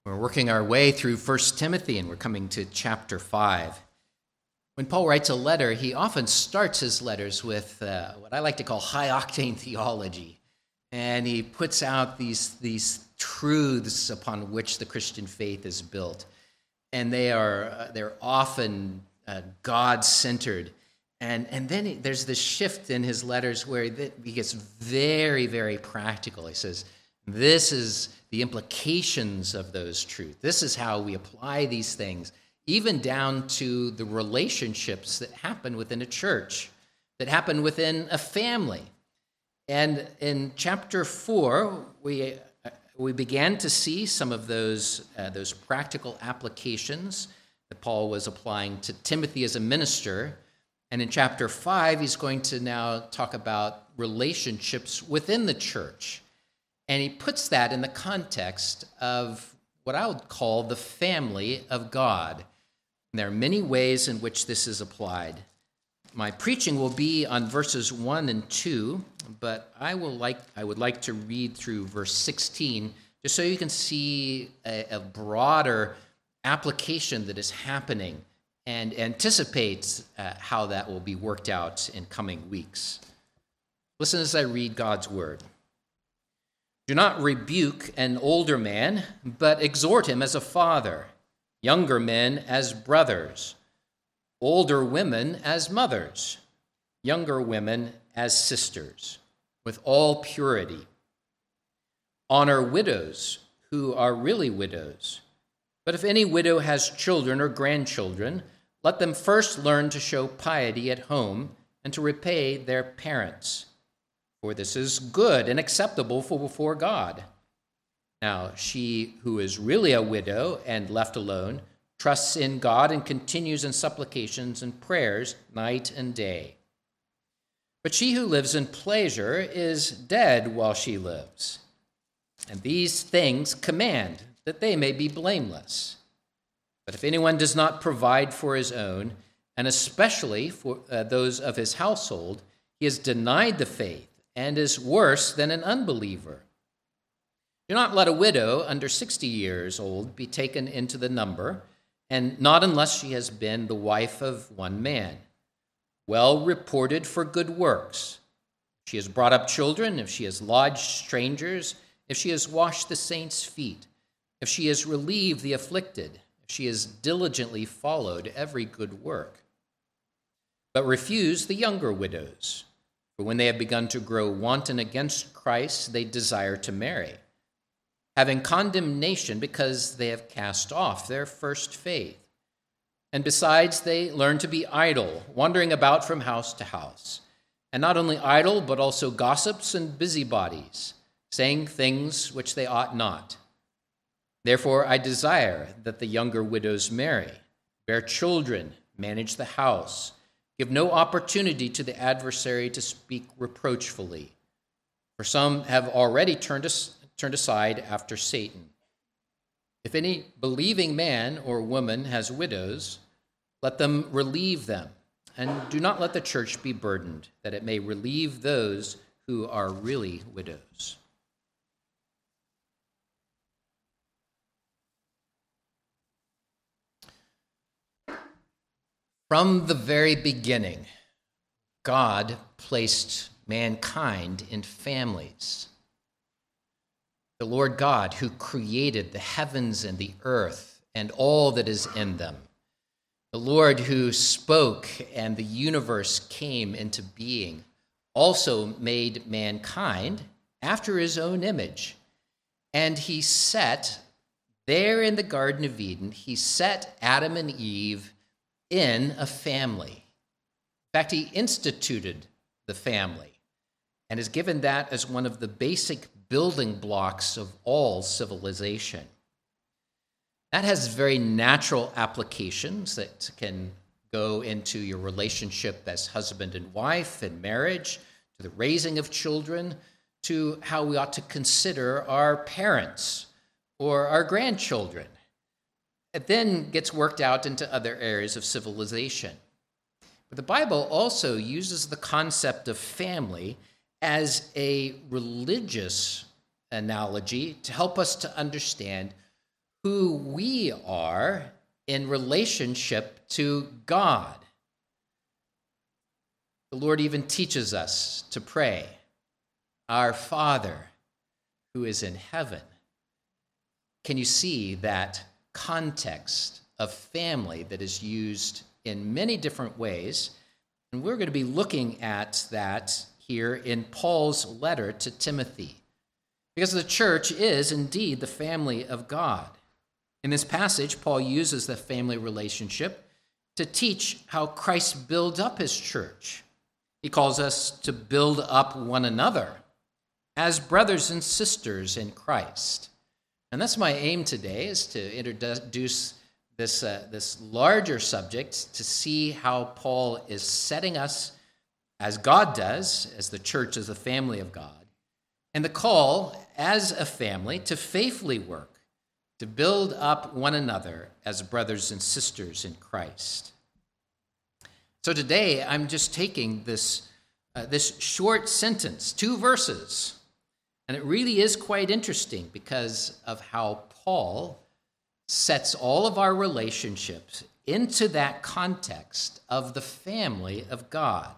We're working our way through 1 Timothy, and we're coming to chapter 5. When Paul writes a letter, he often starts his letters with what I like to call high-octane theology. And he puts out these truths upon which the Christian faith is built. And they're often God-centered. And then there's this shift in his letters where he gets very, very practical. He says, this is the implications of those truths. This is how we apply these things, even down to the relationships that happen within a church, that happen within a family. And in chapter 4, we began to see some of those practical applications that Paul was applying to Timothy as a minister. And in chapter 5, he's going to now talk about relationships within the church. And he puts that in the context of what I would call the family of God. And there are many ways in which this is applied. My preaching will be on verses 1 and 2, but I would like to read through verse 16, just so you can see a broader application that is happening and anticipate how that will be worked out in coming weeks. Listen as I read God's word. Do not rebuke an older man, but exhort him as a father, younger men as brothers, older women as mothers, younger women as sisters, with all purity. Honor widows who are really widows. But if any widow has children or grandchildren, let them first learn to show piety at home and to repay their parents. For this is good and acceptable before God. Now, she who is really a widow and left alone trusts in God and continues in supplications and prayers night and day. But she who lives in pleasure is dead while she lives. And these things command that they may be blameless. But if anyone does not provide for his own, and especially for those of his household, he has denied the faith and is worse than an unbeliever. Do not let a widow under 60 years old be taken into the number, and not unless she has been the wife of one man, well reported for good works. If she has brought up children, if she has lodged strangers, if she has washed the saints' feet, if she has relieved the afflicted, if she has diligently followed every good work. But refuse the younger widows. For when they have begun to grow wanton against Christ, they desire to marry, having condemnation because they have cast off their first faith. And besides, they learn to be idle, wandering about from house to house. And not only idle, but also gossips and busybodies, saying things which they ought not. Therefore, I desire that the younger widows marry, bear children, manage the house, give no opportunity to the adversary to speak reproachfully. For some have already turned aside after Satan. If any believing man or woman has widows, let them relieve them, and do not let the church be burdened, that it may relieve those who are really widows. From the very beginning, God placed mankind in families. The Lord God, who created the heavens and the earth and all that is in them. The Lord who spoke and the universe came into being, also made mankind after his own image. And he set, there in the Garden of Eden, he set Adam and Eve in a family. In fact, he instituted the family and has given that as one of the basic building blocks of all civilization. That has very natural applications that can go into your relationship as husband and wife and marriage, to the raising of children, to how we ought to consider our parents or our grandchildren. It then gets worked out into other areas of civilization. But the Bible also uses the concept of family as a religious analogy to help us to understand who we are in relationship to God. The Lord even teaches us to pray, "Our Father who is in heaven." Can you see that context of family that is used in many different ways? And we're going to be looking at that here in Paul's letter to Timothy, because the church is indeed the family of God. In this passage, Paul uses the family relationship to teach how Christ builds up his church. He calls us to build up one another as brothers and sisters in Christ. And that's my aim today, is to introduce this larger subject, to see how Paul is setting us, as God does, as the church is the family of God, and the call as a family to faithfully work, to build up one another as brothers and sisters in Christ. So today, I'm just taking this short sentence, 2 verses, and it really is quite interesting because of how Paul sets all of our relationships into that context of the family of God.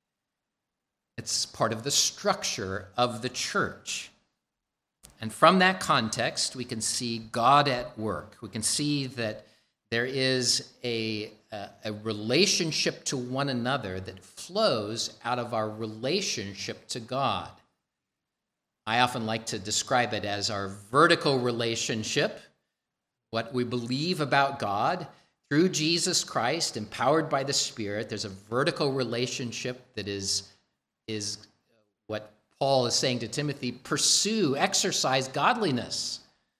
It's part of the structure of the church. And from that context, we can see God at work. We can see that there is a relationship to one another that flows out of our relationship to God. I often like to describe it as our vertical relationship, what we believe about God through Jesus Christ, empowered by the Spirit. There's a vertical relationship that is what Paul is saying to Timothy: pursue, exercise godliness.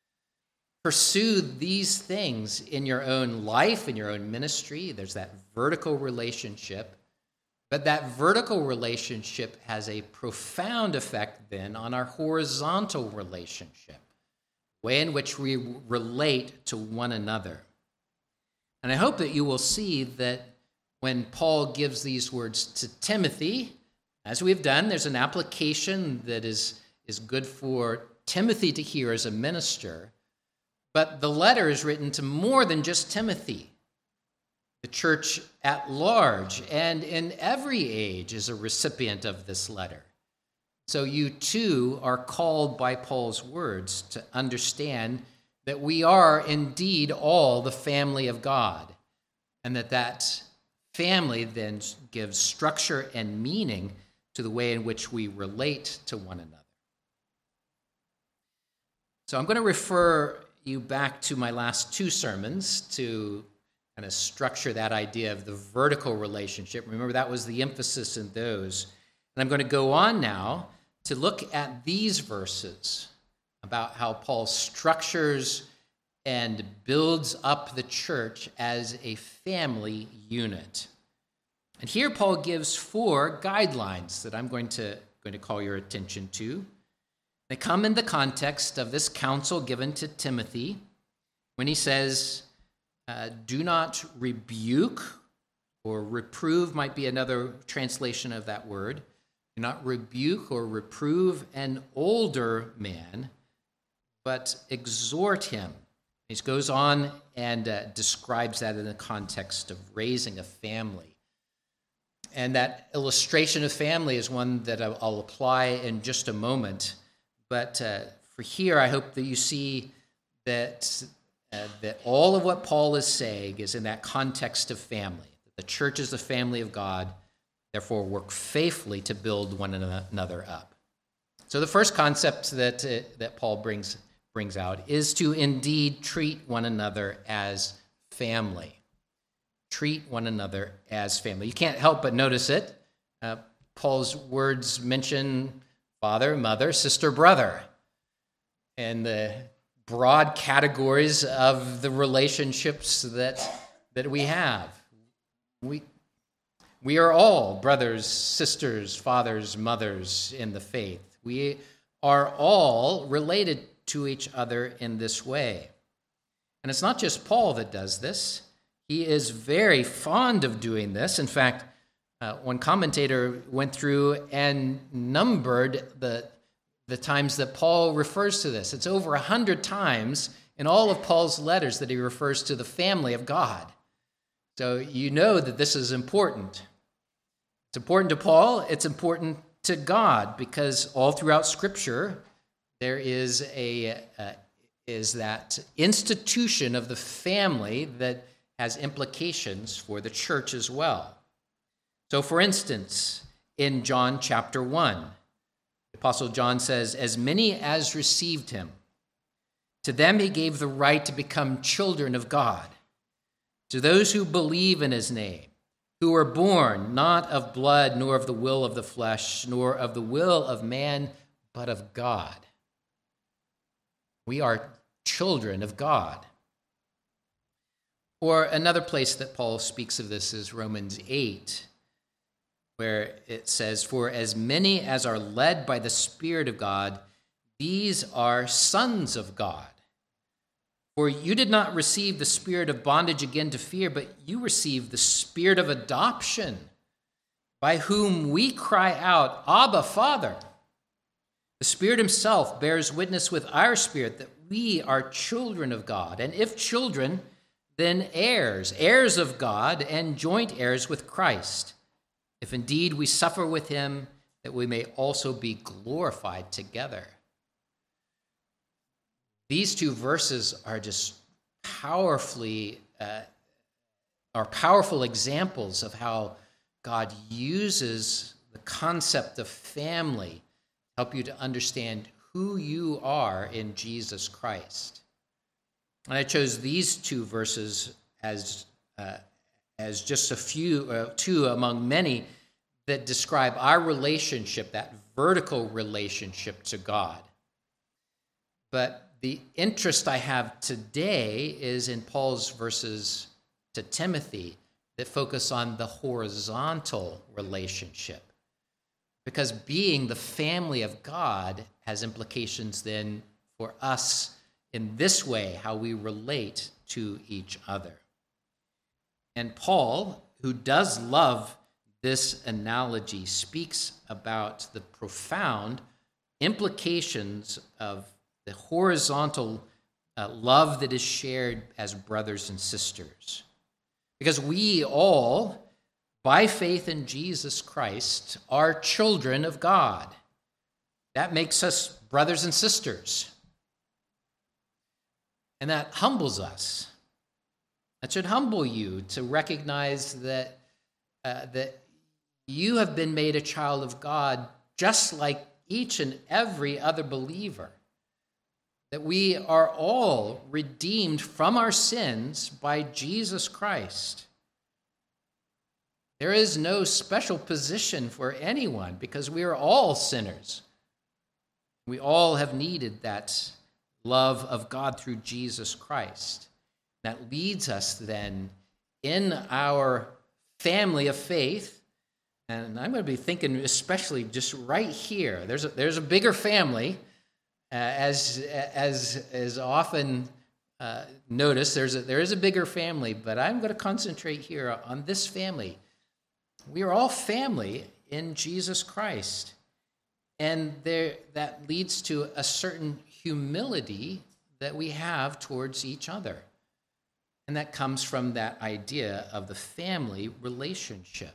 Pursue these things in your own life, in your own ministry. There's that vertical relationship. But that vertical relationship has a profound effect then on our horizontal relationship, the way in which we relate to one another. And I hope that you will see that when Paul gives these words to Timothy, as we've done, there's an application that is good for Timothy to hear as a minister, but the letter is written to more than just Timothy. The church at large and in every age is a recipient of this letter. So you too are called by Paul's words to understand that we are indeed all the family of God, and that family then gives structure and meaning to the way in which we relate to one another. So I'm going to refer you back to my last 2 sermons to kind of structure that idea of the vertical relationship. Remember, that was the emphasis in those. And I'm going to go on now to look at these verses about how Paul structures and builds up the church as a family unit. And here Paul gives 4 guidelines that I'm going to call your attention to. They come in the context of this counsel given to Timothy when he says, do not rebuke, or reprove might be another translation of that word. Do not rebuke or reprove an older man, but exhort him. He goes on and describes that in the context of raising a family. And that illustration of family is one that I'll apply in just a moment. But for here, I hope that you see that all of what Paul is saying is in that context of family. The church is the family of God, therefore work faithfully to build one another up. So the first concept that Paul brings out is to indeed treat one another as family. Treat one another as family. You can't help but notice it. Paul's words mention father, mother, sister, brother, and the broad categories of the relationships that we have. We are all brothers, sisters, fathers, mothers in the faith. We are all related to each other in this way. And it's not just Paul that does this. He is very fond of doing this. In fact, one commentator went through and numbered the times that Paul refers to this. It's over 100 times in all of Paul's letters that he refers to the family of God. So you know that this is important. It's important to Paul, it's important to God, because all throughout Scripture there is that institution of the family that has implications for the church as well. So for instance, in John chapter 1, the Apostle John says, "As many as received him, to them he gave the right to become children of God, to those who believe in his name, who were born not of blood, nor of the will of the flesh, nor of the will of man, but of God." We are children of God. Or another place that Paul speaks of this is Romans 8, where it says, "For as many as are led by the Spirit of God, these are sons of God. For you did not receive the spirit of bondage again to fear, but you received the spirit of adoption, by whom we cry out, 'Abba, Father.' The Spirit himself bears witness with our spirit that we are children of God, and if children, then heirs, heirs of God, and joint heirs with Christ, if indeed we suffer with him, that we may also be glorified together." These two verses are just powerful examples of how God uses the concept of family to help you to understand who you are in Jesus Christ. And I chose these two verses as just two among many that describe our relationship, that vertical relationship to God. But the interest I have today is in Paul's verses to Timothy that focus on the horizontal relationship. Because being the family of God has implications then for us in this way, how we relate to each other. And Paul, who does love this analogy, speaks about the profound implications of the horizontal love that is shared as brothers and sisters. Because we all, by faith in Jesus Christ, are children of God. That makes us brothers and sisters. And that humbles us. That should humble you to recognize that you have been made a child of God just like each and every other believer. That we are all redeemed from our sins by Jesus Christ. There is no special position for anyone because we are all sinners. We all have needed that love of God through Jesus Christ. That leads us then in our family of faith, and I'm going to be thinking especially just right here. There's a bigger family, as is often noticed. There is a bigger family, but I'm going to concentrate here on this family. We are all family in Jesus Christ, and that leads to a certain humility that we have towards each other. And that comes from that idea of the family relationship.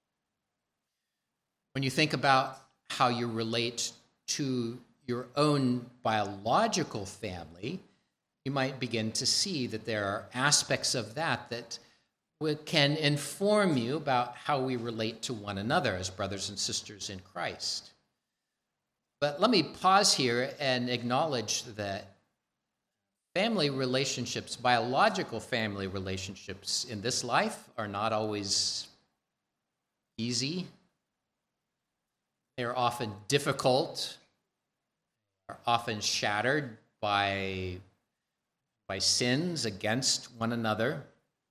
When you think about how you relate to your own biological family, you might begin to see that there are aspects of that can inform you about how we relate to one another as brothers and sisters in Christ. But let me pause here and acknowledge that family relationships, biological family relationships in this life are not always easy. They're often difficult, are often shattered by sins against one another.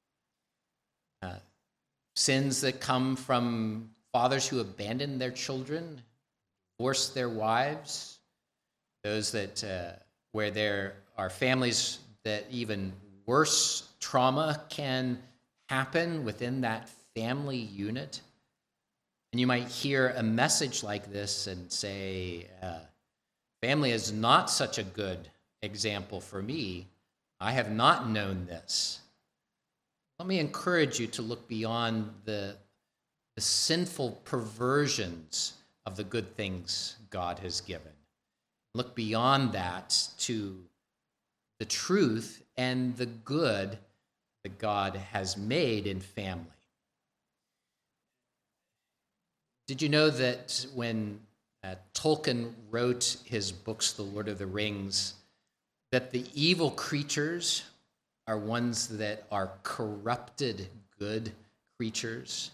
Sins that come from fathers who abandon their children, divorce their wives, those that where there are families that even worse trauma can happen within that family unit. And you might hear a message like this and say, family is not such a good example for me I have not known this. Let me encourage you to look beyond the sinful perversions of the good things God has given. Look beyond that to the truth and the good that God has made in family. Did you know that when Tolkien wrote his books, The Lord of the Rings, that the evil creatures are ones that are corrupted good creatures?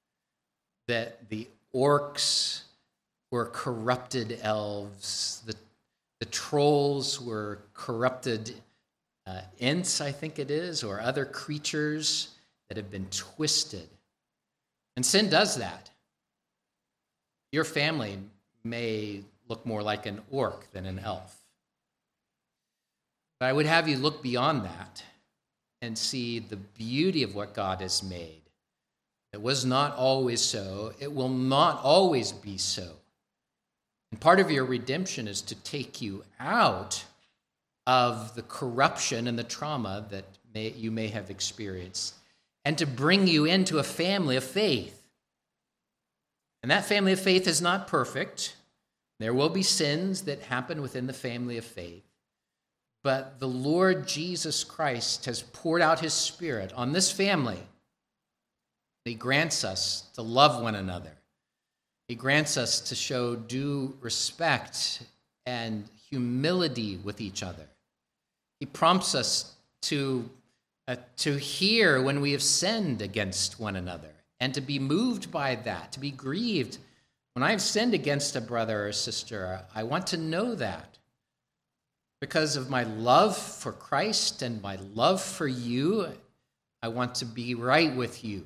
That the orcs were corrupted elves, the trolls were corrupted Ents, I think it is, or other creatures that have been twisted. And sin does that. Your family may look more like an orc than an elf. But I would have you look beyond that and see the beauty of what God has made. It was not always so. It will not always be so. And part of your redemption is to take you out of the corruption and the trauma that you may have experienced and to bring you into a family of faith. And that family of faith is not perfect. There will be sins that happen within the family of faith. But the Lord Jesus Christ has poured out his Spirit on this family. He grants us to love one another. He grants us to show due respect and humility with each other. He prompts us to hear when we have sinned against one another and to be moved by that, to be grieved. When I've sinned against a brother or sister, I want to know that. Because of my love for Christ and my love for you, I want to be right with you.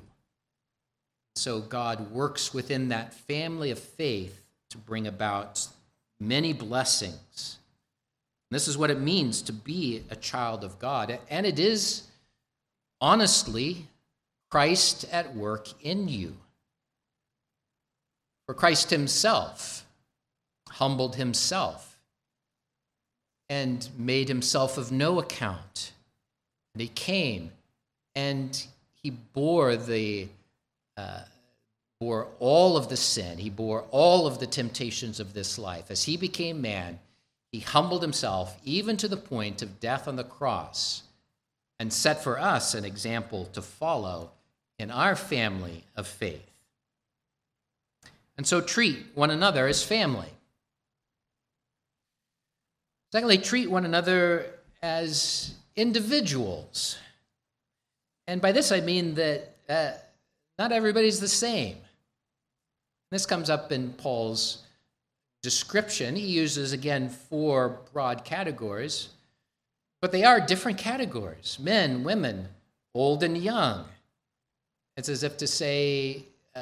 So God works within that family of faith to bring about many blessings. This is what it means to be a child of God. And it is, honestly, Christ at work in you. For Christ himself humbled himself and made himself of no account. And he came and he bore all of the sin. He bore all of the temptations of this life. As he became man, he humbled himself even to the point of death on the cross and set for us an example to follow in our family of faith. And so treat one another as family. Secondly, treat one another as individuals. And by this I mean that not everybody's the same. This comes up in Paul's description. He uses, again, 4 broad categories, but they are different categories: men, women, old and young. It's as if to say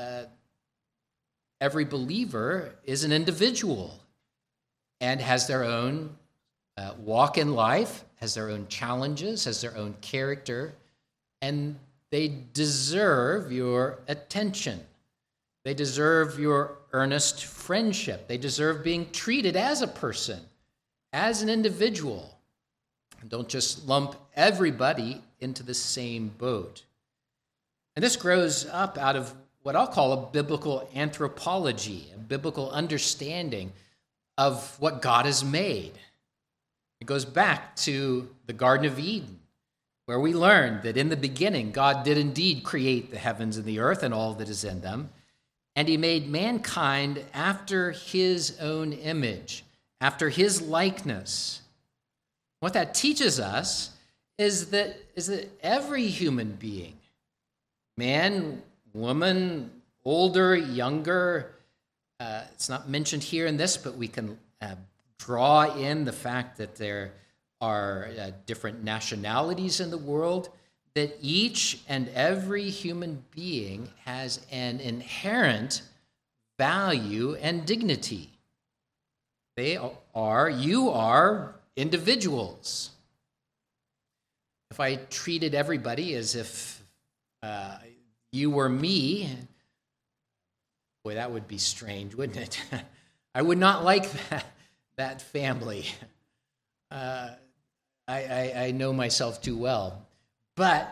every believer is an individual and has their own walk in life, has their own challenges, has their own character, and they deserve your attention. They deserve your earnest friendship. They deserve being treated as a person, as an individual. Don't just lump everybody into the same boat. And this grows up out of what I'll call a biblical anthropology, a biblical understanding of what God has made. It goes back to the Garden of Eden, where we learned that in the beginning, God did indeed create the heavens and the earth and all that is in them, and he made mankind after his own image, after his likeness. What that teaches us is that every human being, man, woman, older, younger, it's not mentioned here in this, but we can draw in the fact that there are different nationalities in the world, that each and every human being has an inherent value and dignity. You are individuals. If I treated everybody as if you were me, boy, that would be strange, wouldn't it? I would not like that family. I know myself too well. But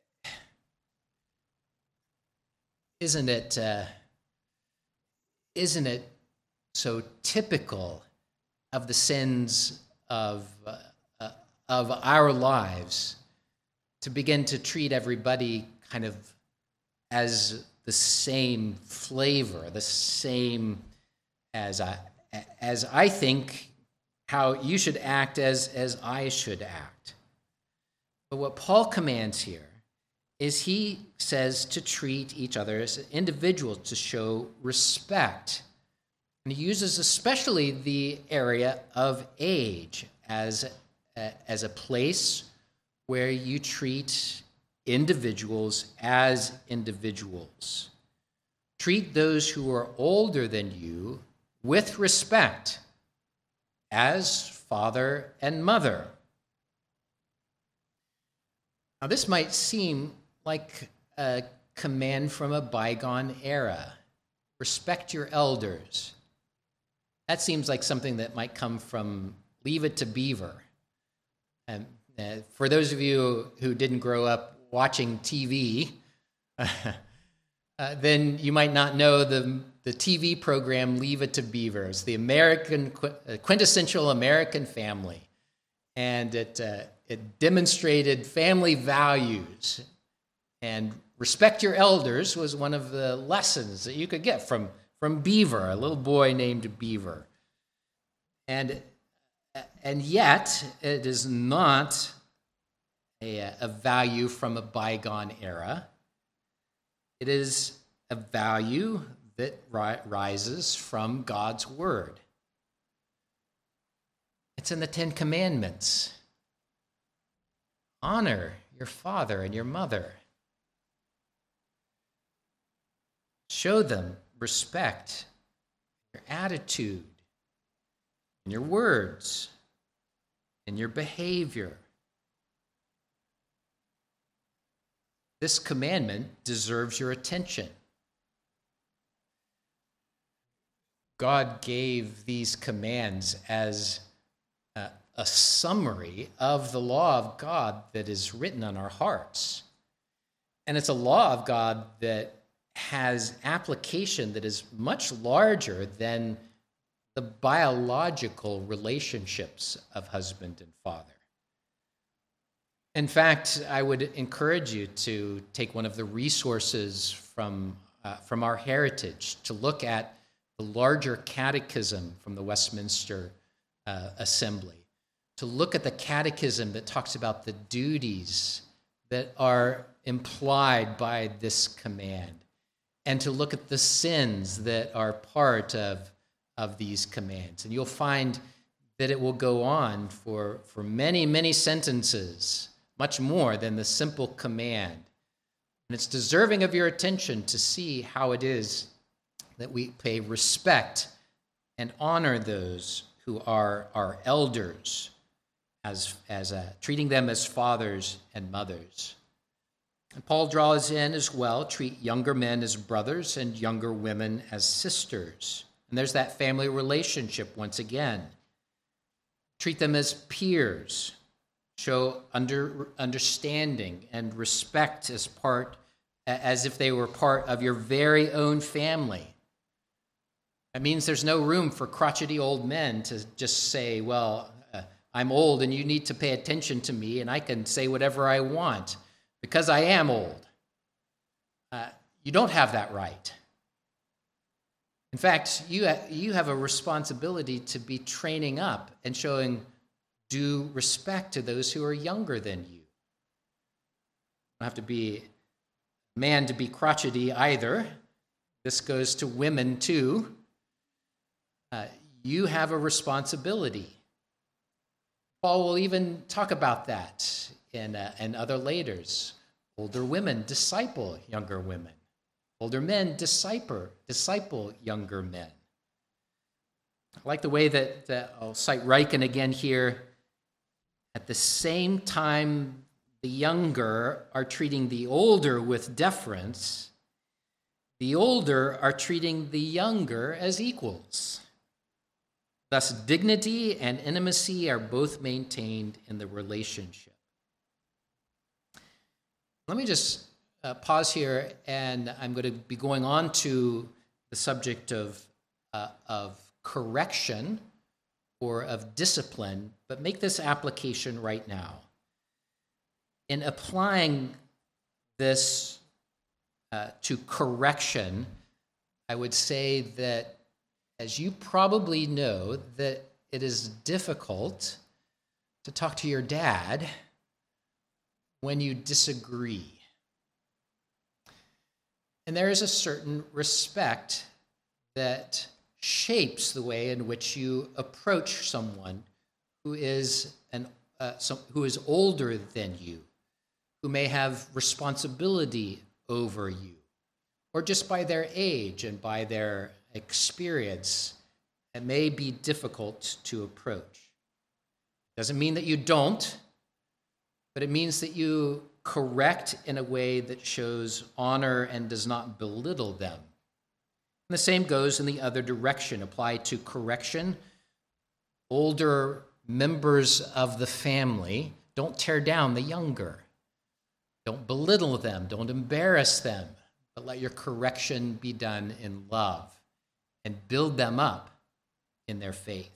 isn't it so typical of the sins of our lives to begin to treat everybody kind of as the same flavor, the same as I think how you should act as I should act. But what Paul commands here is he says to treat each other as individuals, to show respect. And he uses especially the area of age as a place where you treat individuals as individuals. Treat those who are older than you with respect as father and mother. Now, this might seem like a command from a bygone era. Respect your elders. That seems like something that might come from Leave It to Beaver. And for those of you who didn't grow up watching TV, then you might not know the TV program Leave It to Beaver. It's the quintessential American family. And it demonstrated family values. And respect your elders was one of the lessons that you could get from Beaver, a little boy named Beaver. And yet, it is not a value from a bygone era. It is a value that rises from God's Word. It's in the Ten Commandments. Honor your father and your mother. Show them respect, your attitude, in your words, in your behavior. This commandment deserves your attention. God gave these commands as a summary of the law of God that is written on our hearts. And it's a law of God that has application that is much larger than the biological relationships of husband and father. In fact, I would encourage you to take one of the resources from our heritage to look at the larger catechism from the Westminster Assembly, to look at the catechism that talks about the duties that are implied by this command, and to look at the sins that are part of these commands. And you'll find that it will go on for many, many sentences, much more than the simple command. And it's deserving of your attention to see how it is that we pay respect and honor those who are our elders, as treating them as fathers and mothers. And Paul draws in as well, treat younger men as brothers and younger women as sisters. And there's that family relationship once again. Treat them as peers. Show understanding and respect as if they were part of your very own family. That means there's no room for crotchety old men to just say, well, I'm old and you need to pay attention to me and I can say whatever I want because I am old. You don't have that right. In fact, you have a responsibility to be training up and showing due respect to those who are younger than you. You don't have to be a man to be crotchety either. This goes to women too. You have a responsibility. Paul will even talk about that in other laters. Older women disciple younger women. Older men disciple younger men. I like the way that I'll cite Ryken again here. At the same time, the younger are treating the older with deference. The older are treating the younger as equals. Thus, dignity and intimacy are both maintained in the relationship. Let me just pause here, and I'm going to be going on to the subject of correction or of discipline, but make this application right now. In applying this to correction, I would say that, as you probably know, that it is difficult to talk to your dad when you disagree. And there is a certain respect that shapes the way in which you approach someone who is who is older than you, who may have responsibility over you, or just by their age and by their experience, it may be difficult to approach. Doesn't mean that you don't, but it means that you correct in a way that shows honor and does not belittle them. And the same goes in the other direction. Apply to correction. Older members of the family, don't tear down the younger. Don't belittle them. Don't embarrass them. But let your correction be done in love and build them up in their faith.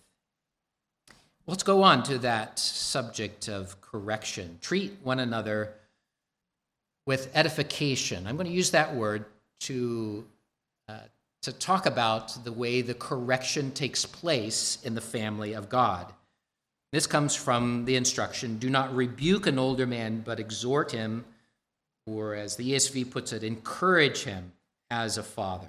Let's go on to that subject of correction. Treat one another with edification. I'm going to use that word to talk about the way the correction takes place in the family of God. This comes from the instruction, do not rebuke an older man, but exhort him, or as the ESV puts it, encourage him as a father.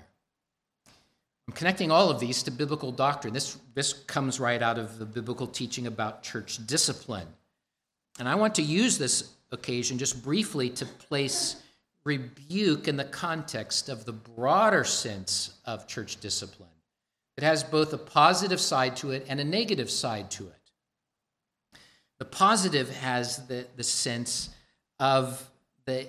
I'm connecting all of these to biblical doctrine. This comes right out of the biblical teaching about church discipline. And I want to use this occasion just briefly to place rebuke in the context of the broader sense of church discipline. It has both a positive side to it and a negative side to it. The positive has the sense of the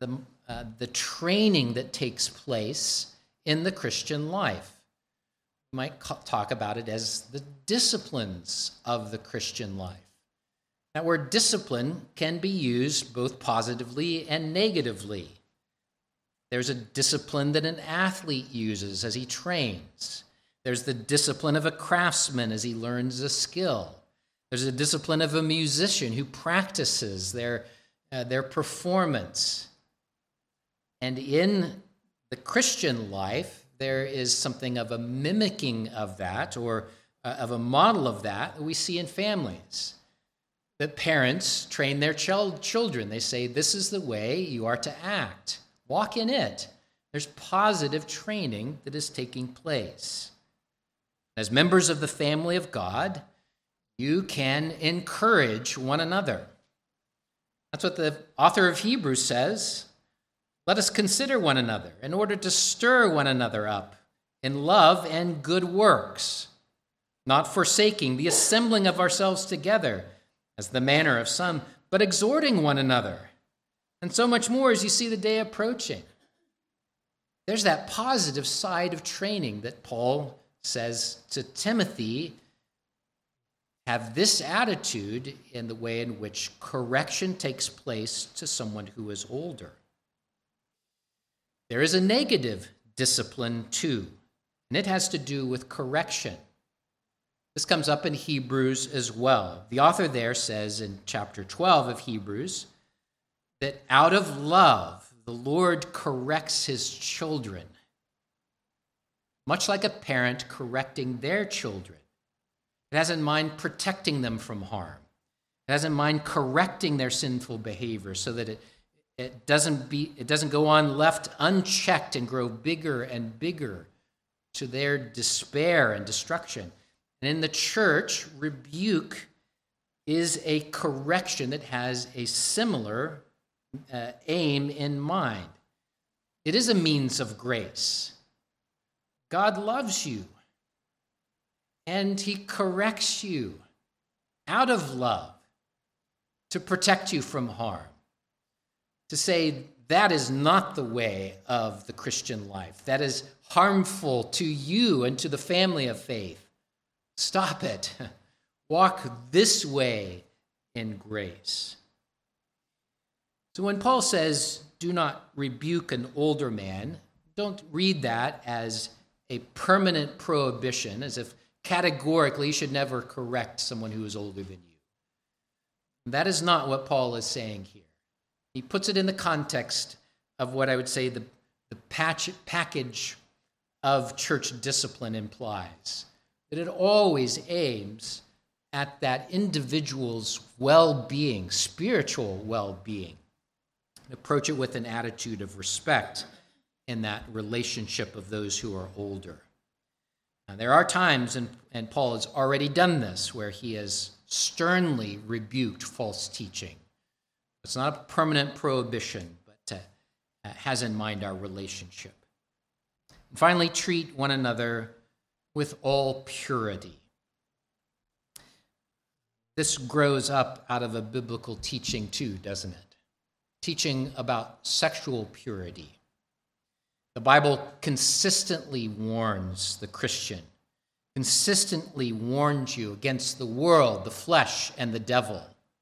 training that takes place in the Christian life. We might talk about it as the disciplines of the Christian life. That word discipline can be used both positively and negatively. There's a discipline that an athlete uses as he trains. There's the discipline of a craftsman as he learns a skill. There's a discipline of a musician who practices their performance. And in the Christian life, there is something of a mimicking of that, or of a model of that we see in families. That parents train their children. They say, this is the way you are to act. Walk in it. There's positive training that is taking place. As members of the family of God, you can encourage one another. That's what the author of Hebrews says. Let us consider one another in order to stir one another up in love and good works, not forsaking the assembling of ourselves together, as the manner of some, but exhorting one another, and so much more as you see the day approaching. There's that positive side of training that Paul says to Timothy, have this attitude in the way in which correction takes place to someone who is older. There is a negative discipline too, and it has to do with correction. This comes up in Hebrews as well. The author there says in chapter 12 of Hebrews that out of love, the Lord corrects his children, much like a parent correcting their children. It has in mind protecting them from harm. It has in mind correcting their sinful behavior so that it doesn't go on left unchecked and grow bigger and bigger to their despair and destruction. And in the church, rebuke is a correction that has a similar aim in mind. It is a means of grace. God loves you, and he corrects you out of love to protect you from harm. To say that is not the way of the Christian life. That is harmful to you and to the family of faith. Stop it. Walk this way in grace. So when Paul says, do not rebuke an older man, don't read that as a permanent prohibition, as if categorically you should never correct someone who is older than you. That is not what Paul is saying here. He puts it in the context of what I would say the package of church discipline implies, that it always aims at that individual's well-being, spiritual well-being. Approach it with an attitude of respect in that relationship of those who are older. Now, there are times, and Paul has already done this, where he has sternly rebuked false teaching. It's not a permanent prohibition, but has in mind our relationship. And finally, treat one another with all purity. This grows up out of a biblical teaching too, doesn't it? Teaching about sexual purity. The Bible consistently warns the Christian, consistently warns you against the world, the flesh, and the devil.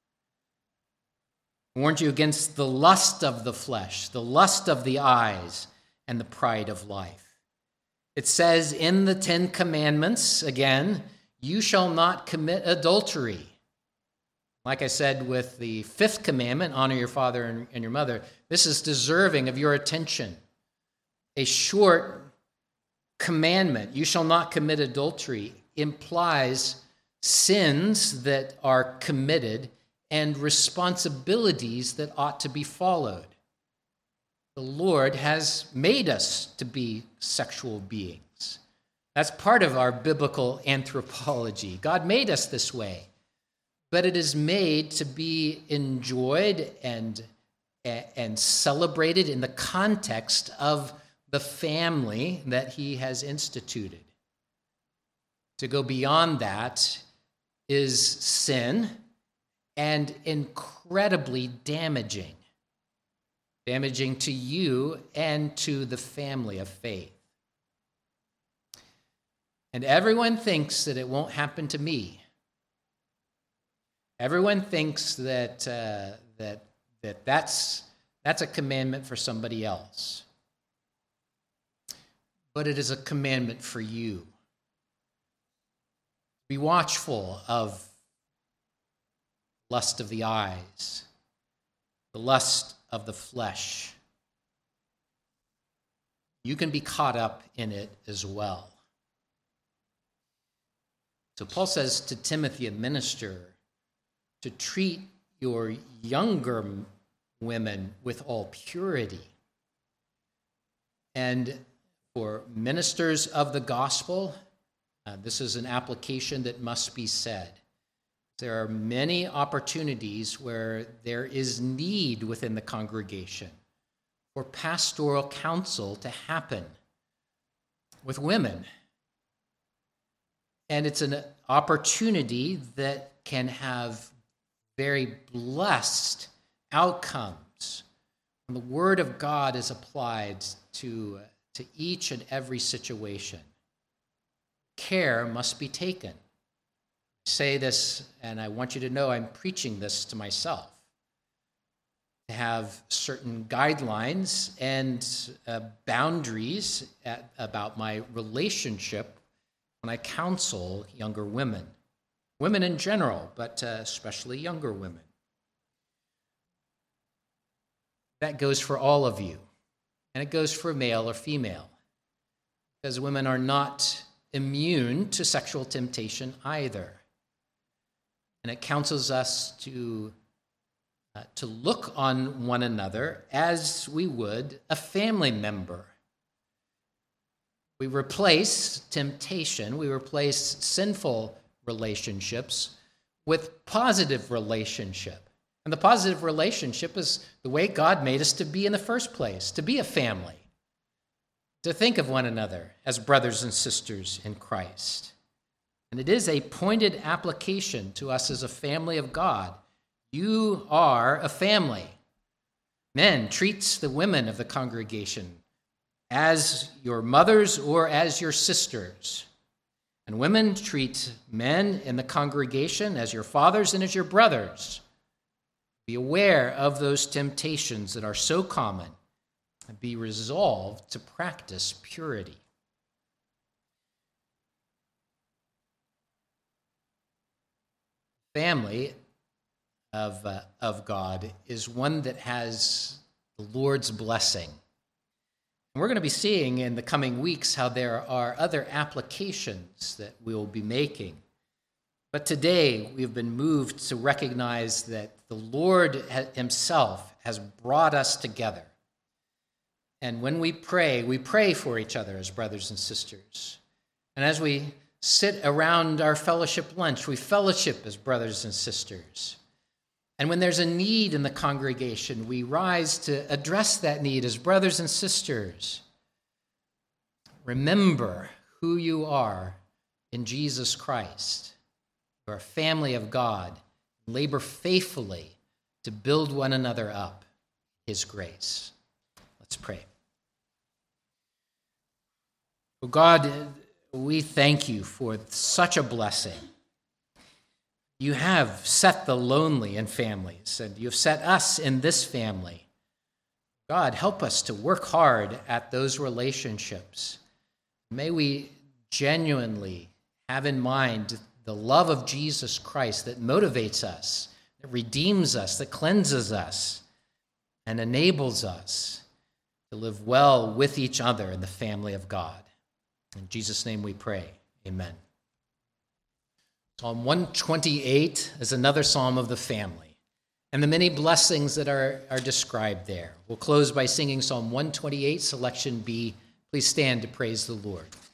It warns you against the lust of the flesh, the lust of the eyes, and the pride of life. It says in the 10 Commandments, again, you shall not commit adultery. Like I said with the 5th commandment, honor your father and your mother, this is deserving of your attention. A short commandment, you shall not commit adultery, implies sins that are committed and responsibilities that ought to be followed. The Lord has made us to be sexual beings. That's part of our biblical anthropology. God made us this way, but it is made to be enjoyed and celebrated in the context of the family that he has instituted. To go beyond that is sin and incredibly damaging to you and to the family of faith. And everyone thinks that it won't happen to me. Everyone thinks that that's a commandment for somebody else. But it is a commandment for you. Be watchful of lust of the eyes, the lust of the flesh. You can be caught up in it as well. So Paul says to Timothy, a minister, to treat your younger women with all purity. And for ministers of the gospel, this is an application that must be said. There are many opportunities where there is need within the congregation for pastoral counsel to happen with women. And it's an opportunity that can have very blessed outcomes when the Word of God is applied to each and every situation. Care must be taken. I say this, and I want you to know I'm preaching this to myself. To have certain guidelines and boundaries about my relationship when I counsel younger women. Women in general, but especially younger women. That goes for all of you. And it goes for male or female. Because women are not immune to sexual temptation either. And it counsels us to look on one another as we would a family member. We replace temptation, we replace sinful relationships with positive relationship. And the positive relationship is the way God made us to be in the first place, to be a family, to think of one another as brothers and sisters in Christ. And it is a pointed application to us as a family of God. You are a family. Men, treats the women of the congregation as your mothers or as your sisters. And women, treat men in the congregation as your fathers and as your brothers. Be aware of those temptations that are so common, and be resolved to practice purity. Family of God is one that has the Lord's blessing. And we're going to be seeing in the coming weeks how there are other applications that we will be making. But today we've been moved to recognize that the Lord himself has brought us together. And when we pray for each other as brothers and sisters. And as we sit around our fellowship lunch, we fellowship as brothers and sisters. And when there's a need in the congregation, we rise to address that need as brothers and sisters. Remember who you are in Jesus Christ. You are a family of God. Labor faithfully to build one another up in his grace. Let's pray. Oh God, we thank you for such a blessing. You have set the lonely in families, and you've set us in this family. God, help us to work hard at those relationships. May we genuinely have in mind the love of Jesus Christ that motivates us, that redeems us, that cleanses us, and enables us to live well with each other in the family of God. In Jesus' name we pray. Amen. Psalm 128 is another psalm of the family, and the many blessings that are described there. We'll close by singing Psalm 128, selection B. Please stand to praise the Lord.